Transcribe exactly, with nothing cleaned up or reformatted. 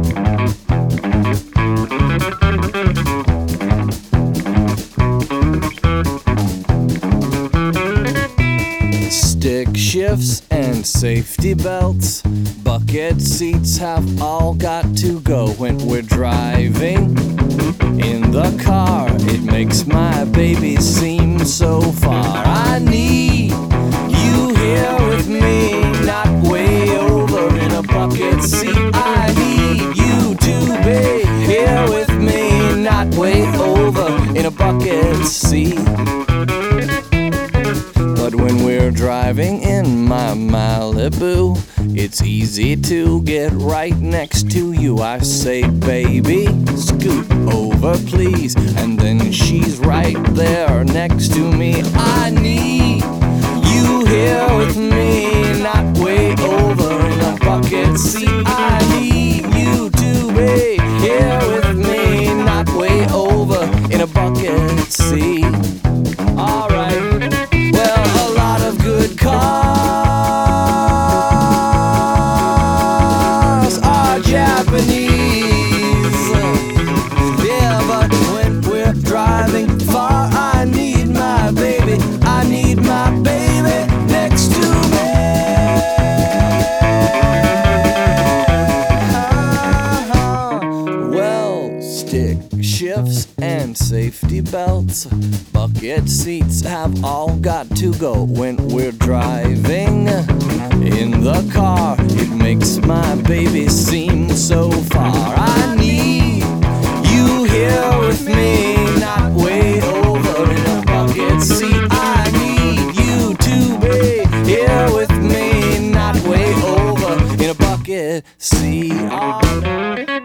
Stick shifts and safety belts, bucket seats have all got to go when we're driving. In the car, it makes my baby seem so far. I need you here with me, not way over in a bucket seat. I need you to be here with me, not way over in a bucket seat. But when we're driving in my Malibu, it's easy to get right next to you. I say, baby, scoot over please, and then she's right there next to me. I need you here with me, not way over in a bucket seat. I need you to be here with me, not way over in a bucket seat. Alright. Well, a lot of good cars are Japanese. Yeah, but when we're driving far, I need my baby, I need my baby next to me. Well, stick shifts and safety belts, bucket seats have all got to go when we're driving. In the car, it makes my baby seem so far. I need you here with me, not way over in a bucket seat. I need you to be here with me, not way over in a bucket seat. Oh.